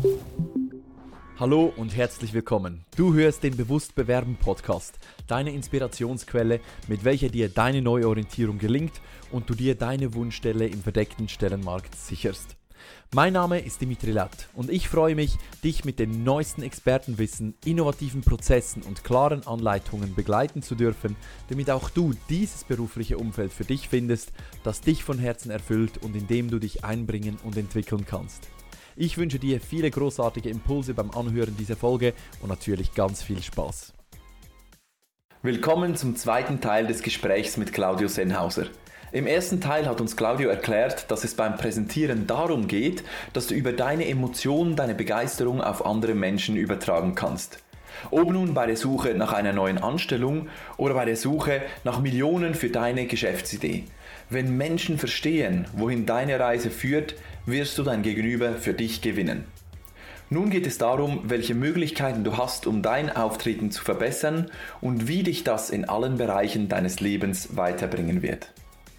Hallo und herzlich willkommen. Du hörst den Bewusst Bewerben Podcast, deine Inspirationsquelle, mit welcher dir deine Neuorientierung gelingt und du dir deine Wunschstelle im verdeckten Stellenmarkt sicherst. Mein Name ist Dimitri Latt und ich freue mich, dich mit dem neuesten Expertenwissen, innovativen Prozessen und klaren Anleitungen begleiten zu dürfen, damit auch du dieses berufliche Umfeld für dich findest, das dich von Herzen erfüllt und in dem du dich einbringen und entwickeln kannst. Ich wünsche dir viele großartige Impulse beim Anhören dieser Folge und natürlich ganz viel Spaß. Willkommen zum zweiten Teil des Gesprächs mit Claudio Sennhauser. Im ersten Teil hat uns Claudio erklärt, dass es beim Präsentieren darum geht, dass du über deine Emotionen deine Begeisterung auf andere Menschen übertragen kannst. Ob nun bei der Suche nach einer neuen Anstellung oder bei der Suche nach Millionen für deine Geschäftsidee. Wenn Menschen verstehen, wohin deine Reise führt, wirst du dein Gegenüber für dich gewinnen. Nun geht es darum, welche Möglichkeiten du hast, um dein Auftreten zu verbessern und wie dich das in allen Bereichen deines Lebens weiterbringen wird.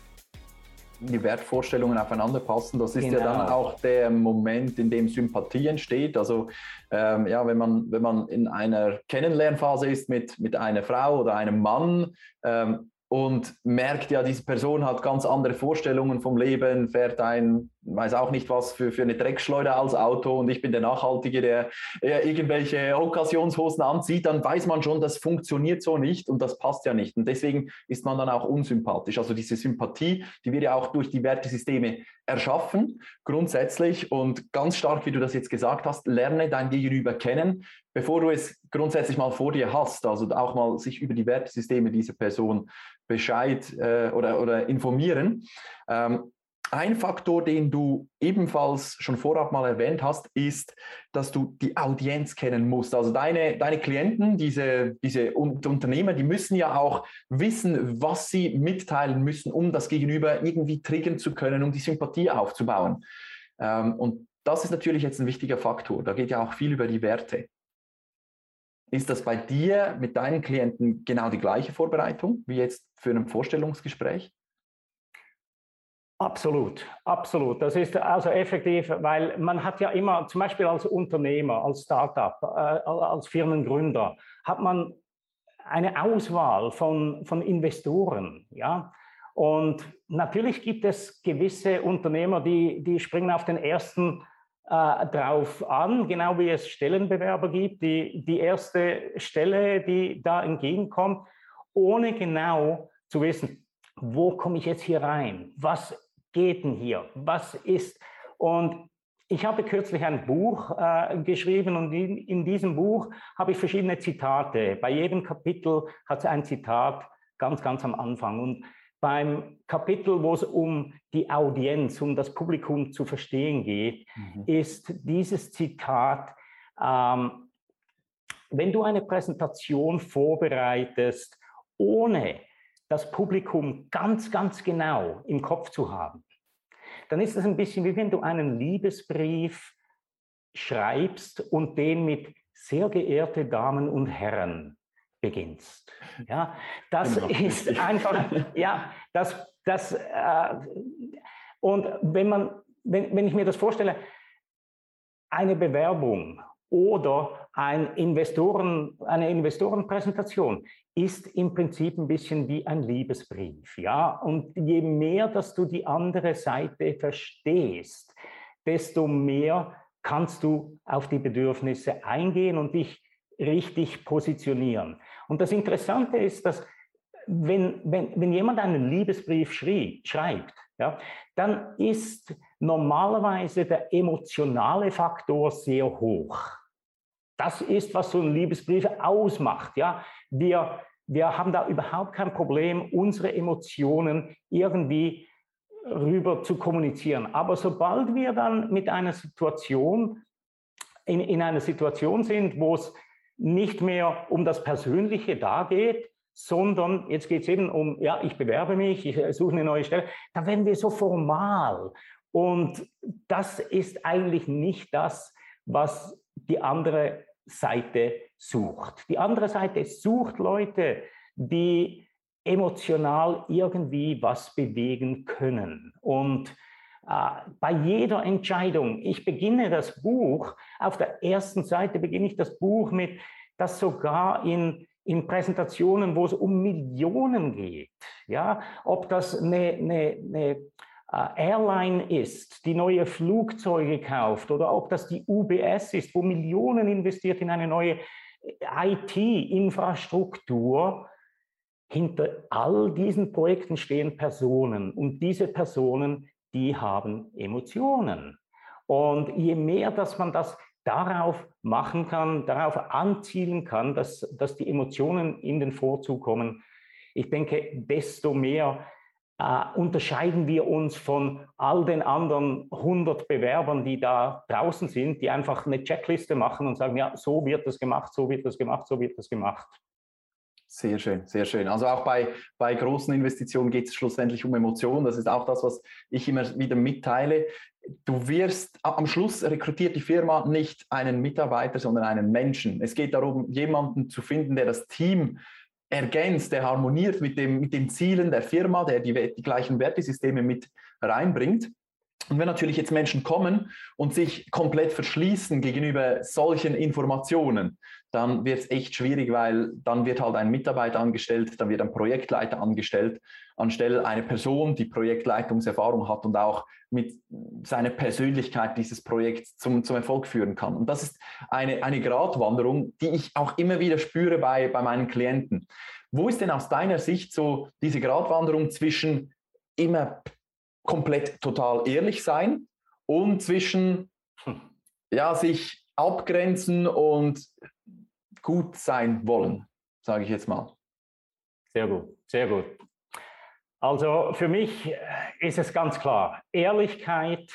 Die Wertvorstellungen aufeinander passen, das ist Genau. ja dann auch der Moment, in dem Sympathie entsteht. Also wenn man in einer Kennenlernphase ist mit einer Frau oder einem Mann und merkt, ja, diese Person hat ganz andere Vorstellungen vom Leben, fährt weiß auch nicht was für eine Dreckschleuder als Auto und ich bin der Nachhaltige, der irgendwelche Okkasionshosen anzieht, dann weiß man schon, das funktioniert so nicht und das passt ja nicht. Und deswegen ist man dann auch unsympathisch. Also diese Sympathie, die wird ja auch durch die Wertesysteme erschaffen, grundsätzlich, und ganz stark, wie du das jetzt gesagt hast, lerne dein Gegenüber kennen, bevor du es grundsätzlich mal vor dir hast, also auch mal sich über die Wertesysteme dieser Person Bescheid oder informieren. Ein Faktor, den du ebenfalls schon vorab mal erwähnt hast, ist, dass du die Audienz kennen musst. Also deine Klienten, diese Unternehmer, die müssen ja auch wissen, was sie mitteilen müssen, um das Gegenüber irgendwie triggern zu können, um die Sympathie aufzubauen. Und das ist natürlich jetzt ein wichtiger Faktor. Da geht ja auch viel über die Werte. Ist das bei dir mit deinen Klienten genau die gleiche Vorbereitung wie jetzt für ein Vorstellungsgespräch? Absolut, absolut. Das ist also effektiv, weil man hat ja immer, zum Beispiel als Unternehmer, als Startup, als Firmengründer, hat man eine Auswahl von Investoren, ja. Und natürlich gibt es gewisse Unternehmer, die springen auf den ersten drauf an, genau wie es Stellenbewerber gibt, die erste Stelle, die da entgegenkommt, ohne genau zu wissen, wo komme ich jetzt hier rein? Was geht denn hier? Was ist? Und ich habe kürzlich ein Buch geschrieben und in diesem Buch habe ich verschiedene Zitate. Bei jedem Kapitel hat es ein Zitat ganz am Anfang. Und beim Kapitel, wo es um die Audienz, um das Publikum zu verstehen geht, ist dieses Zitat, wenn du eine Präsentation vorbereitest, ohne das Publikum ganz genau im Kopf zu haben, dann ist es ein bisschen wie wenn du einen Liebesbrief schreibst und den mit sehr geehrte Damen und Herren beginnst. Ja, das ist einfach, ja, und wenn ich mir das vorstelle, eine Bewerbung oder eine Investorenpräsentation ist im Prinzip ein bisschen wie ein Liebesbrief, ja. Und je mehr, dass du die andere Seite verstehst, desto mehr kannst du auf die Bedürfnisse eingehen und dich richtig positionieren. Und das Interessante ist, dass wenn jemand einen Liebesbrief schreibt, ja, dann ist normalerweise der emotionale Faktor sehr hoch. Das ist, was so ein Liebesbrief ausmacht. Ja? Wir haben da überhaupt kein Problem, unsere Emotionen irgendwie rüber zu kommunizieren. Aber sobald wir dann mit einer Situation in einer Situation sind, wo es nicht mehr um das Persönliche da geht, sondern jetzt geht es eben um, ja, ich bewerbe mich, ich suche eine neue Stelle, dann werden wir so formal. Und das ist eigentlich nicht das, was die andere Seite sucht. Die andere Seite sucht Leute, die emotional irgendwie was bewegen können. Und bei jeder Entscheidung. Ich beginne das Buch, auf der ersten Seite beginne ich das Buch mit, dass sogar in Präsentationen, wo es um Millionen geht, ja, ob das eine Airline ist, die neue Flugzeuge kauft, oder ob das die UBS ist, wo Millionen investiert in eine neue IT-Infrastruktur. Hinter all diesen Projekten stehen Personen, und diese Personen, die haben Emotionen. Und je mehr, dass man das darauf machen kann, darauf anzielen kann, dass die Emotionen in den Vorzug kommen, ich denke, desto mehr unterscheiden wir uns von all den anderen 100 Bewerbern, die da draußen sind, die einfach eine Checkliste machen und sagen, ja, so wird das gemacht, so wird das gemacht, so wird das gemacht. Sehr schön, sehr schön. Also auch bei großen Investitionen geht es schlussendlich um Emotionen. Das ist auch das, was ich immer wieder mitteile. Du wirst, am Schluss rekrutiert die Firma nicht einen Mitarbeiter, sondern einen Menschen. Es geht darum, jemanden zu finden, der das Team ergänzt, der harmoniert mit den Zielen der Firma, der die gleichen Wertesysteme mit reinbringt. Und wenn natürlich jetzt Menschen kommen und sich komplett verschließen gegenüber solchen Informationen, dann wird es echt schwierig, weil dann wird halt ein Mitarbeiter angestellt, dann wird ein Projektleiter angestellt, anstelle einer Person, die Projektleitungserfahrung hat und auch mit seiner Persönlichkeit dieses Projekt zum Erfolg führen kann. Und das ist eine Gratwanderung, die ich auch immer wieder spüre bei meinen Klienten. Wo ist denn aus deiner Sicht so diese Gratwanderung zwischen immer komplett total ehrlich sein und zwischen sich abgrenzen und gut sein wollen, sage ich jetzt mal? Sehr gut, sehr gut. Also für mich ist es ganz klar, Ehrlichkeit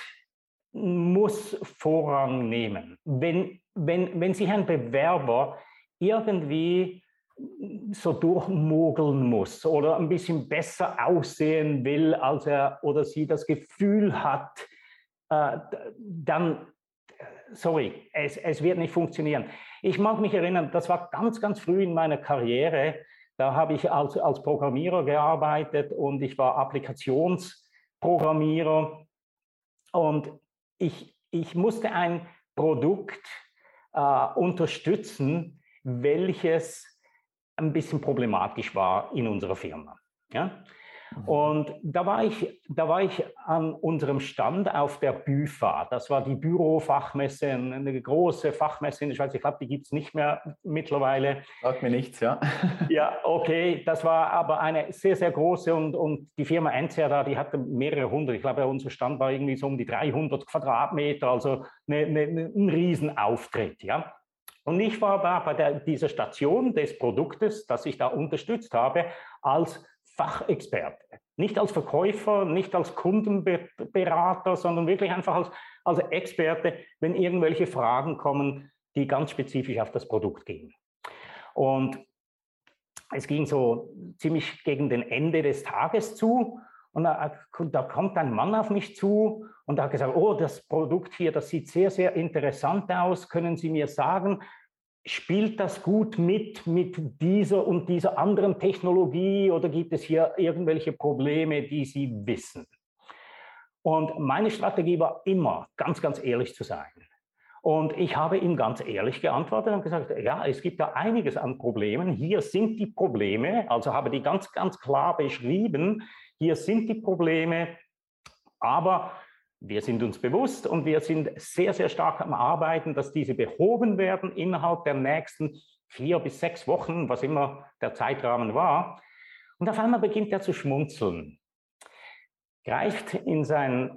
muss Vorrang nehmen. Wenn sich ein Bewerber irgendwie so durchmogeln muss oder ein bisschen besser aussehen will, als er oder sie das Gefühl hat, dann, sorry, es wird nicht funktionieren. Ich mag mich erinnern, das war ganz, ganz früh in meiner Karriere. Da habe ich als Programmierer gearbeitet und ich war Applikationsprogrammierer. Und ich musste ein Produkt unterstützen, welches ein bisschen problematisch war in unserer Firma. Ja? Und da war ich an unserem Stand auf der BÜFA. Das war die Bürofachmesse, eine große Fachmesse in der Schweiz. Ich glaube, die gibt es nicht mehr mittlerweile. Sagt mir nichts, ja. Ja, okay. Das war aber eine sehr, sehr große und die Firma NCR da, die hatte mehrere hundert. Ich glaube, unser Stand war irgendwie so um die 300 Quadratmeter, also ein Riesenauftritt, ja. Und ich war da bei dieser Station des Produktes, das ich da unterstützt habe, als Fachexperte. Nicht als Verkäufer, nicht als Kundenberater, sondern wirklich einfach als Experte, wenn irgendwelche Fragen kommen, die ganz spezifisch auf das Produkt gehen. Und es ging so ziemlich gegen den Ende des Tages zu. Und da kommt ein Mann auf mich zu und hat gesagt, oh, das Produkt hier, das sieht sehr, sehr interessant aus. Können Sie mir sagen, spielt das gut mit dieser und dieser anderen Technologie oder gibt es hier irgendwelche Probleme, die Sie wissen? Und meine Strategie war immer, ganz, ganz ehrlich zu sein. Und ich habe ihm ganz ehrlich geantwortet und gesagt, ja, es gibt da einiges an Problemen. Hier sind die Probleme, also habe die ganz, ganz klar beschrieben, hier sind die Probleme, aber wir sind uns bewusst und wir sind sehr, sehr stark am Arbeiten, dass diese behoben werden innerhalb der nächsten 4 bis 6 Wochen, was immer der Zeitrahmen war. Und auf einmal beginnt er zu schmunzeln, greift in seine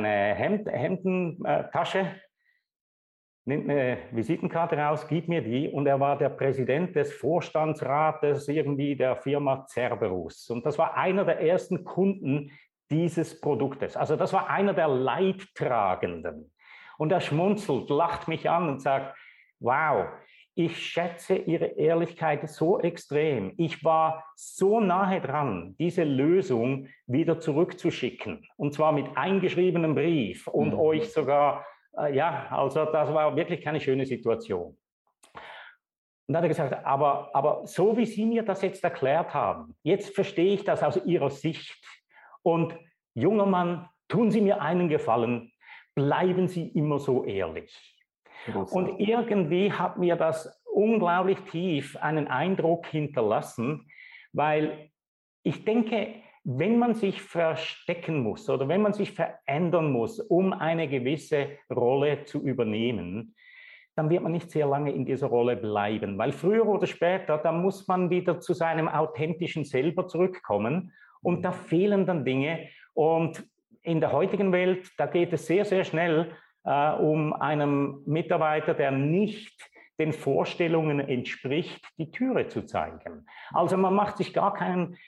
Hemdentasche, nimmt eine Visitenkarte raus, gibt mir die und er war der Präsident des Vorstandsrates irgendwie der Firma Cerberus. Und das war einer der ersten Kunden dieses Produktes. Also das war einer der Leidtragenden. Und er schmunzelt, lacht mich an und sagt, wow, ich schätze Ihre Ehrlichkeit so extrem. Ich war so nahe dran, diese Lösung wieder zurückzuschicken. Und zwar mit eingeschriebenem Brief und euch sogar, also das war wirklich keine schöne Situation. Und dann hat er gesagt, aber so wie Sie mir das jetzt erklärt haben, jetzt verstehe ich das aus Ihrer Sicht. Und junger Mann, tun Sie mir einen Gefallen, bleiben Sie immer so ehrlich. Und irgendwie hat mir das unglaublich tief einen Eindruck hinterlassen, weil ich denke, wenn man sich verstecken muss oder wenn man sich verändern muss, um eine gewisse Rolle zu übernehmen, dann wird man nicht sehr lange in dieser Rolle bleiben, weil früher oder später, da muss man wieder zu seinem authentischen Selber zurückkommen und da fehlen dann Dinge. Und in der heutigen Welt, da geht es sehr, sehr schnell um einen Mitarbeiter, der nicht den Vorstellungen entspricht, die Türe zu zeigen. Also man macht sich man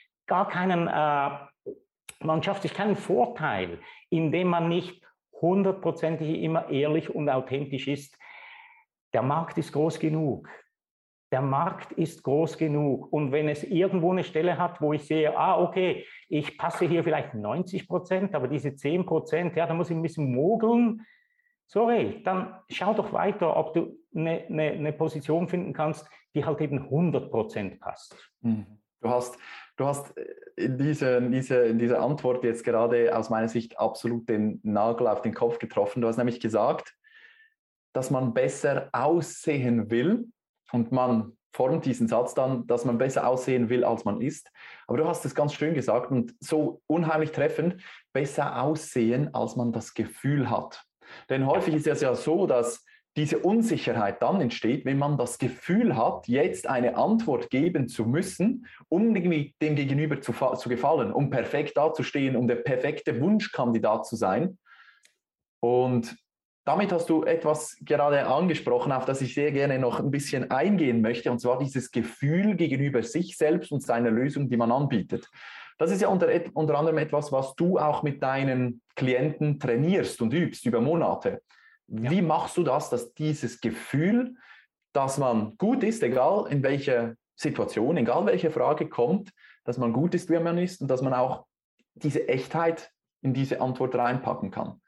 schafft sich keinen Vorteil, indem man nicht hundertprozentig immer ehrlich und authentisch ist. Der Markt ist groß genug. Der Markt ist groß genug. Und wenn es irgendwo eine Stelle hat, wo ich sehe, okay, ich passe hier vielleicht 90%, aber diese 10%, ja, da muss ich ein bisschen mogeln. Sorry, dann schau doch weiter, ob du eine Position finden kannst, die halt eben 100% passt. Du hast in dieser Antwort jetzt gerade aus meiner Sicht absolut den Nagel auf den Kopf getroffen. Du hast nämlich gesagt, dass man besser aussehen will und man formt diesen Satz dann, dass man besser aussehen will, als man ist. Aber du hast es ganz schön gesagt und so unheimlich treffend, besser aussehen, als man das Gefühl hat. Denn häufig ist es ja so, dass diese Unsicherheit dann entsteht, wenn man das Gefühl hat, jetzt eine Antwort geben zu müssen, um dem Gegenüber zu gefallen, um perfekt dazustehen, um der perfekte Wunschkandidat zu sein. Und damit hast du etwas gerade angesprochen, auf das ich sehr gerne noch ein bisschen eingehen möchte, und zwar dieses Gefühl gegenüber sich selbst und seiner Lösung, die man anbietet. Das ist ja unter anderem etwas, was du auch mit deinen Klienten trainierst und übst über Monate. Wie machst du das, dass dieses Gefühl, dass man gut ist, egal in welcher Situation, egal welche Frage kommt, dass man gut ist, wie man ist und dass man auch diese Echtheit in diese Antwort reinpacken kann?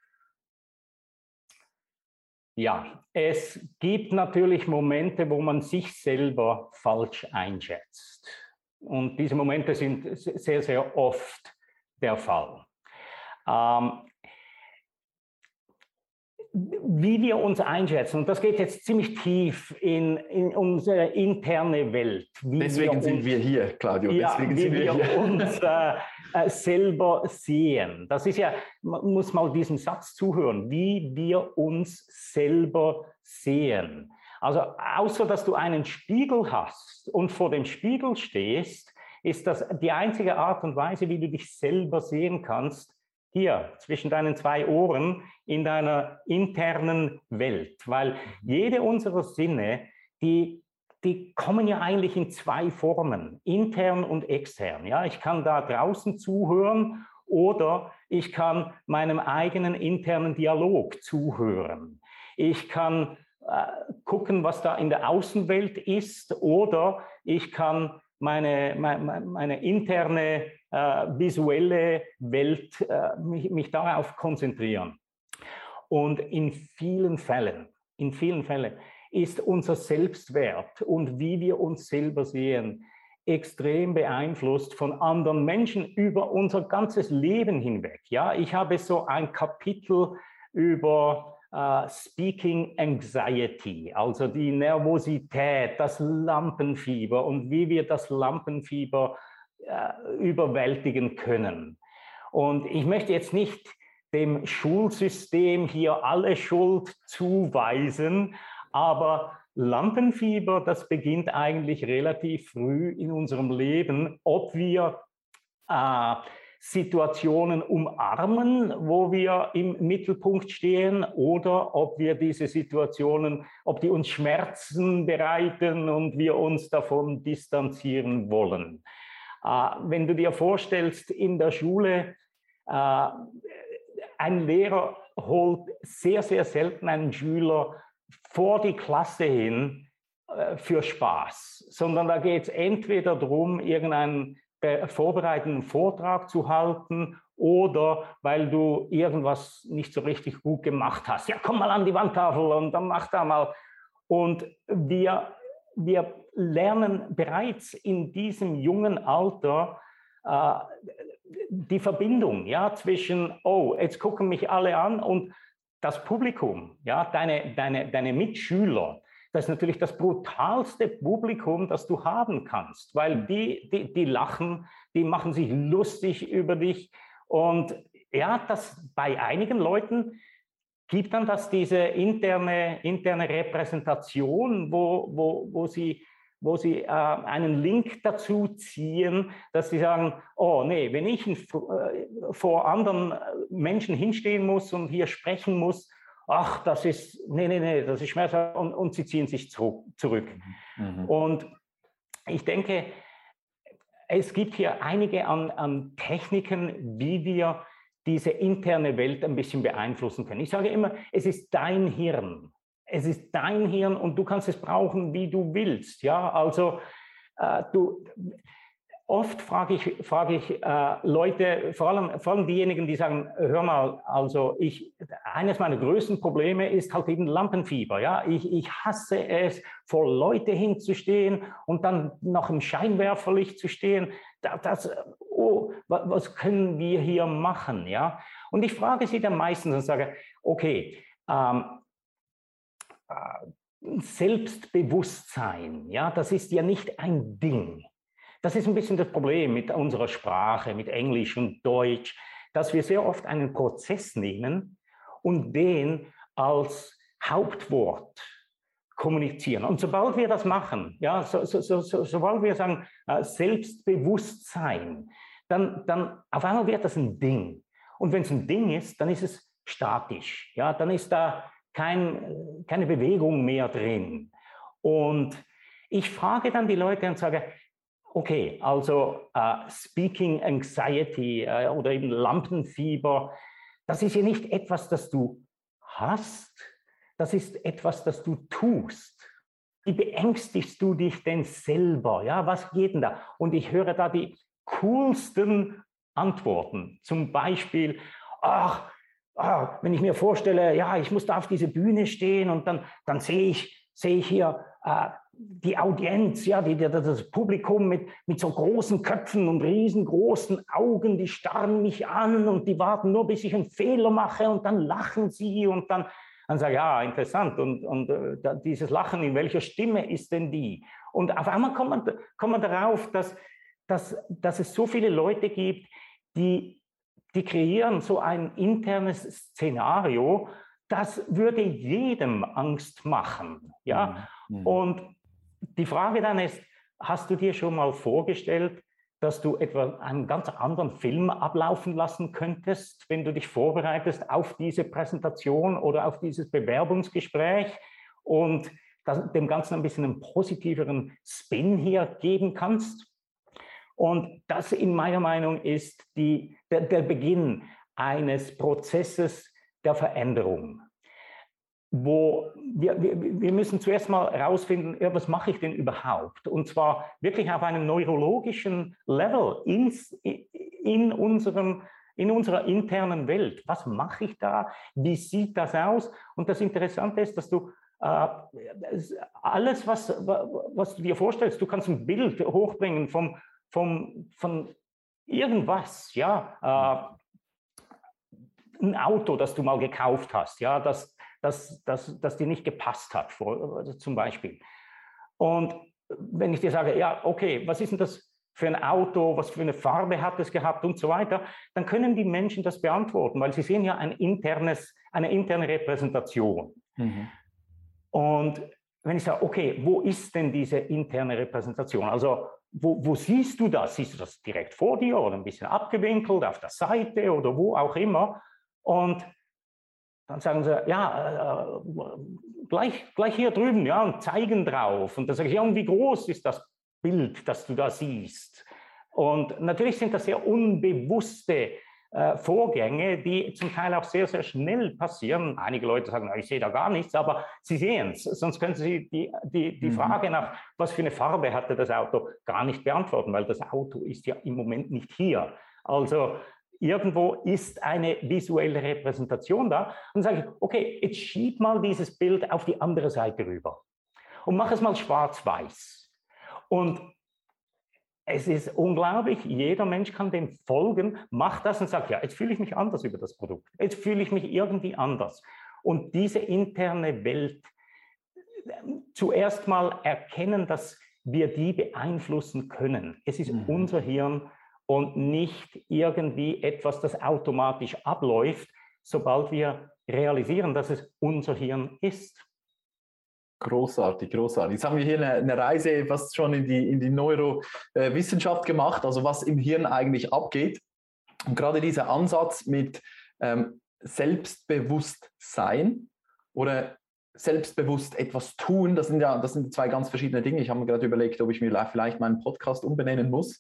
Ja, es gibt natürlich Momente, wo man sich selber falsch einschätzt. Und diese Momente sind sehr, sehr oft der Fall. Wie wir uns einschätzen, und das geht jetzt ziemlich tief in unsere interne Welt. Deswegen sind wir hier, Claudio. Ja, deswegen wie sind wir hier. uns selber sehen. Das ist ja, man muss mal diesem Satz zuhören, wie wir uns selber sehen. Also außer, dass du einen Spiegel hast und vor dem Spiegel stehst, ist das die einzige Art und Weise, wie du dich selber sehen kannst, hier zwischen deinen zwei Ohren in deiner internen Welt. Weil jede unserer Sinne, die kommen ja eigentlich in zwei Formen, intern und extern. Ja, ich kann da draußen zuhören oder ich kann meinem eigenen internen Dialog zuhören. Ich kann gucken, was da in der Außenwelt ist, oder ich kann meine interne visuelle Welt, mich darauf konzentrieren. Und in vielen Fällen ist unser Selbstwert und wie wir uns selber sehen extrem beeinflusst von anderen Menschen über unser ganzes Leben hinweg. Ja, ich habe so ein Kapitel über Speaking Anxiety, also die Nervosität, das Lampenfieber und wie wir das Lampenfieber überwältigen können. Und ich möchte jetzt nicht dem Schulsystem hier alle Schuld zuweisen, aber Lampenfieber, das beginnt eigentlich relativ früh in unserem Leben, ob wir Situationen umarmen, wo wir im Mittelpunkt stehen, oder ob wir diese Situationen, ob die uns Schmerzen bereiten und wir uns davon distanzieren wollen. Wenn du dir vorstellst, in der Schule, ein Lehrer holt sehr, sehr selten einen Schüler vor die Klasse hin für Spaß, sondern da geht es entweder darum, irgendeinen vorbereitenden Vortrag zu halten oder weil du irgendwas nicht so richtig gut gemacht hast. Ja, komm mal an die Wandtafel und dann mach da mal. Und wir lernen bereits in diesem jungen Alter die Verbindung, ja, zwischen, oh, jetzt gucken mich alle an und das Publikum, ja, deine Mitschüler, das ist natürlich das brutalste Publikum, das du haben kannst, weil die lachen, die machen sich lustig über dich und ja, das bei einigen Leuten gibt dann das diese interne Repräsentation, wo sie einen Link dazu ziehen, dass sie sagen, oh nee, wenn ich vor anderen Menschen hinstehen muss und hier sprechen muss, ach, das ist schmerzhaft und sie ziehen sich zurück. Mhm. Und ich denke, es gibt hier einige an Techniken, wie wir diese interne Welt ein bisschen beeinflussen können. Ich sage immer, es ist dein Hirn. Es ist dein Hirn und du kannst es brauchen, wie du willst. Ja, also oft frage ich Leute, vor allem diejenigen, die sagen, hör mal, also eines meiner größten Probleme ist halt eben Lampenfieber. Ja, ich hasse es, vor Leute hinzustehen und dann noch im Scheinwerferlicht zu stehen. Was können wir hier machen? Ja, und ich frage sie dann meistens und sage, okay, Selbstbewusstsein, ja, das ist ja nicht ein Ding. Das ist ein bisschen das Problem mit unserer Sprache, mit Englisch und Deutsch, dass wir sehr oft einen Prozess nehmen und den als Hauptwort kommunizieren. Und sobald wir das machen, ja, sobald wir sagen Selbstbewusstsein, dann auf einmal wird das ein Ding. Und wenn es ein Ding ist, dann ist es statisch. Ja, dann ist da keine Bewegung mehr drin. Und ich frage dann die Leute und sage, okay, also Speaking Anxiety oder eben Lampenfieber, das ist ja nicht etwas, das du hast, das ist etwas, das du tust. Wie beängstigst du dich denn selber? Ja, was geht denn da? Und ich höre da die coolsten Antworten. Zum Beispiel, wenn ich mir vorstelle, ja, ich muss da auf diese Bühne stehen und dann sehe ich hier die Audienz, ja, das Publikum mit so großen Köpfen und riesengroßen Augen, die starren mich an und die warten nur, bis ich einen Fehler mache und dann lachen sie und dann sage ich, ja, interessant und dieses Lachen, in welcher Stimme ist denn die? Und auf einmal kommt man darauf, dass es so viele Leute gibt, die kreieren so ein internes Szenario, das würde jedem Angst machen. Ja? Mhm. Und die Frage dann ist, hast du dir schon mal vorgestellt, dass du etwa einen ganz anderen Film ablaufen lassen könntest, wenn du dich vorbereitest auf diese Präsentation oder auf dieses Bewerbungsgespräch und dem Ganzen ein bisschen einen positiveren Spin hier geben kannst? Und das in meiner Meinung ist der Beginn eines Prozesses der Veränderung, wo wir müssen zuerst mal herausfinden, ja, was mache ich denn überhaupt? Und zwar wirklich auf einem neurologischen Level in unserer internen Welt. Was mache ich da? Wie sieht das aus? Und das Interessante ist, dass du alles, was du dir vorstellst, du kannst ein Bild hochbringen von irgendwas, ja, ein Auto, das du mal gekauft hast, ja, das dir nicht gepasst hat, zum Beispiel. Und wenn ich dir sage, ja, okay, was ist denn das für ein Auto, was für eine Farbe hat es gehabt und so weiter, dann können die Menschen das beantworten, weil sie sehen ja eine interne Repräsentation. Mhm. Und wenn ich sage, okay, wo ist denn diese interne Repräsentation? Also wo siehst du das? Siehst du das direkt vor dir oder ein bisschen abgewinkelt, auf der Seite oder wo auch immer? Und dann sagen sie, ja, gleich hier drüben, ja, und zeigen drauf. Und dann sage ich, ja, und wie groß ist das Bild, das du da siehst? Und natürlich sind das sehr unbewusste Vorgänge, die zum Teil auch sehr, sehr schnell passieren. Einige Leute sagen, ich sehe da gar nichts, aber sie sehen es. Sonst können sie die Frage nach, was für eine Farbe hatte das Auto, gar nicht beantworten, weil das Auto ist ja im Moment nicht hier. Also irgendwo ist eine visuelle Repräsentation da. Und dann sage ich, okay, jetzt schieb mal dieses Bild auf die andere Seite rüber und mach es mal schwarz-weiß. Und Es ist unglaublich, jeder Mensch kann dem folgen, macht das und sagt, ja, jetzt fühle ich mich anders über das Produkt, jetzt fühle ich mich irgendwie anders. Und diese interne Welt, zuerst mal erkennen, dass wir die beeinflussen können. Es ist unser Hirn und nicht irgendwie etwas, das automatisch abläuft, sobald wir realisieren, dass es unser Hirn ist. Großartig, großartig. Jetzt haben wir hier eine Reise fast schon in die Neurowissenschaft gemacht, also was im Hirn eigentlich abgeht. Und gerade dieser Ansatz mit Selbstbewusstsein oder selbstbewusst etwas tun, das sind zwei ganz verschiedene Dinge. Ich habe mir gerade überlegt, ob ich mir vielleicht meinen Podcast umbenennen muss,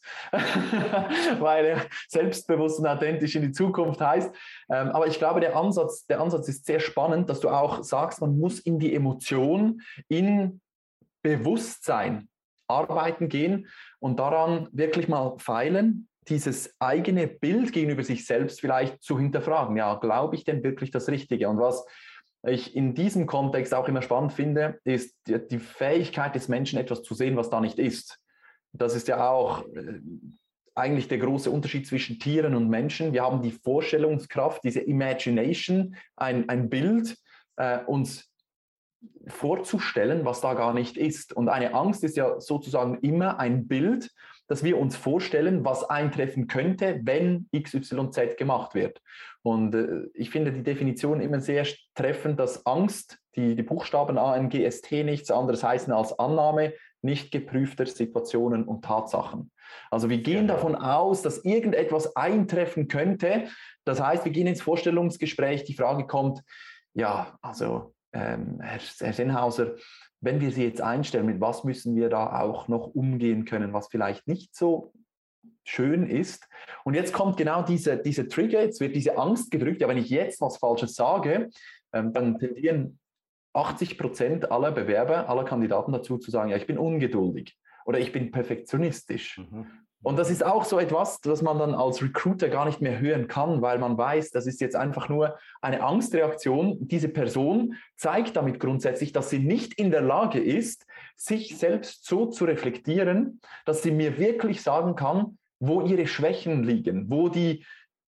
weil selbstbewusst und authentisch in die Zukunft heißt. Aber ich glaube, der Ansatz ist sehr spannend, dass du auch sagst, man muss in die Emotion, in Bewusstsein arbeiten gehen und daran wirklich mal feilen, dieses eigene Bild gegenüber sich selbst vielleicht zu hinterfragen. Ja, glaube ich denn wirklich das Richtige? Und was ich in diesem Kontext auch immer spannend finde, ist die Fähigkeit des Menschen, etwas zu sehen, was da nicht ist. Das ist ja auch eigentlich der große Unterschied zwischen Tieren und Menschen. Wir haben die Vorstellungskraft, diese Imagination, ein Bild, uns vorzustellen, was da gar nicht ist. Und eine Angst ist ja sozusagen immer ein Bild, dass wir uns vorstellen, was eintreffen könnte, wenn XYZ gemacht wird. Und ich finde die Definition immer sehr treffend, dass Angst, die Buchstaben ANGST nichts anderes heißen als Annahme nicht geprüfter Situationen und Tatsachen. Also wir gehen davon aus, dass irgendetwas eintreffen könnte. Das heißt, wir gehen ins Vorstellungsgespräch, die Frage kommt, ja, also Herr Sennhauser, wenn wir Sie jetzt einstellen, mit was müssen wir da auch noch umgehen können, was vielleicht nicht so schön ist. Und jetzt kommt genau dieser Trigger, jetzt wird diese Angst gedrückt, ja, wenn ich jetzt was Falsches sage, dann tendieren 80% aller Bewerber, aller Kandidaten dazu zu sagen, ja, ich bin ungeduldig oder ich bin perfektionistisch. Und das ist auch so etwas, das man dann als Recruiter gar nicht mehr hören kann, weil man weiß, das ist jetzt einfach nur eine Angstreaktion. Diese Person zeigt damit grundsätzlich, dass sie nicht in der Lage ist, sich selbst so zu reflektieren, dass sie mir wirklich sagen kann, wo ihre Schwächen liegen, wo die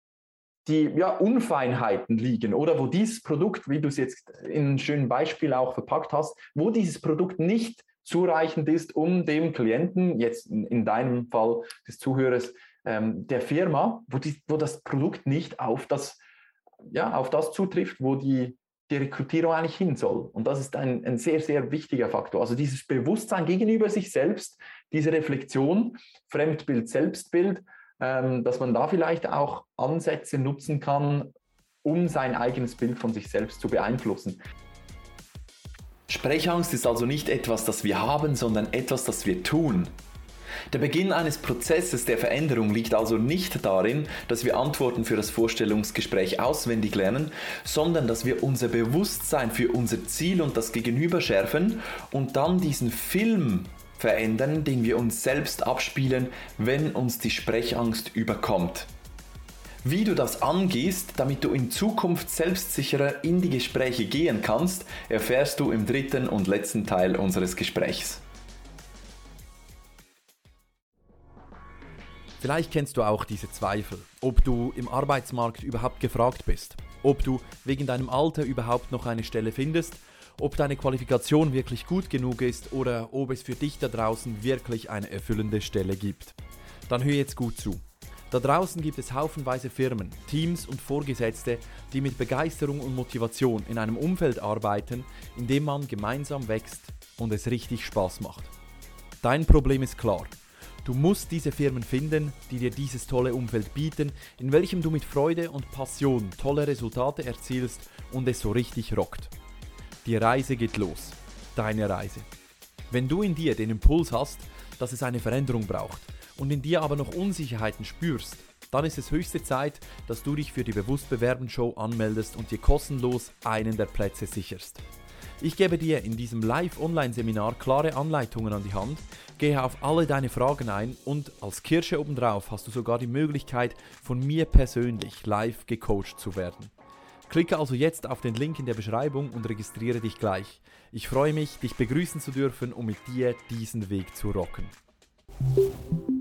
Unfeinheiten liegen oder wo dieses Produkt, wie du es jetzt in einem schönen Beispiel auch verpackt hast, wo dieses Produkt nicht zureichend ist, um dem Klienten, jetzt in deinem Fall des Zuhörers, der Firma, wo das Produkt nicht auf das zutrifft, wo die Rekrutierung eigentlich hin soll. Und das ist ein sehr, sehr wichtiger Faktor. Also dieses Bewusstsein gegenüber sich selbst, diese Reflexion, Fremdbild, Selbstbild, dass man da vielleicht auch Ansätze nutzen kann, um sein eigenes Bild von sich selbst zu beeinflussen. Sprechangst ist also nicht etwas, das wir haben, sondern etwas, das wir tun. Der Beginn eines Prozesses der Veränderung liegt also nicht darin, dass wir Antworten für das Vorstellungsgespräch auswendig lernen, sondern dass wir unser Bewusstsein für unser Ziel und das Gegenüber schärfen und dann diesen Film verändern, den wir uns selbst abspielen, wenn uns die Sprechangst überkommt. Wie du das angehst, damit du in Zukunft selbstsicherer in die Gespräche gehen kannst, erfährst du im dritten und letzten Teil unseres Gesprächs. Vielleicht kennst du auch diese Zweifel, ob du im Arbeitsmarkt überhaupt gefragt bist, ob du wegen deinem Alter überhaupt noch eine Stelle findest, ob deine Qualifikation wirklich gut genug ist oder ob es für dich da draußen wirklich eine erfüllende Stelle gibt. Dann hör jetzt gut zu. Da draußen gibt es haufenweise Firmen, Teams und Vorgesetzte, die mit Begeisterung und Motivation in einem Umfeld arbeiten, in dem man gemeinsam wächst und es richtig Spaß macht. Dein Problem ist klar. Du musst diese Firmen finden, die dir dieses tolle Umfeld bieten, in welchem du mit Freude und Passion tolle Resultate erzielst und es so richtig rockt. Die Reise geht los. Deine Reise. Wenn du in dir den Impuls hast, dass es eine Veränderung braucht, und in dir aber noch Unsicherheiten spürst, dann ist es höchste Zeit, dass du dich für die Bewusst-Bewerben-Show anmeldest und dir kostenlos einen der Plätze sicherst. Ich gebe dir in diesem Live-Online-Seminar klare Anleitungen an die Hand, gehe auf alle deine Fragen ein und als Kirsche obendrauf hast du sogar die Möglichkeit, von mir persönlich live gecoacht zu werden. Klicke also jetzt auf den Link in der Beschreibung und registriere dich gleich. Ich freue mich, dich begrüßen zu dürfen und mit dir diesen Weg zu rocken.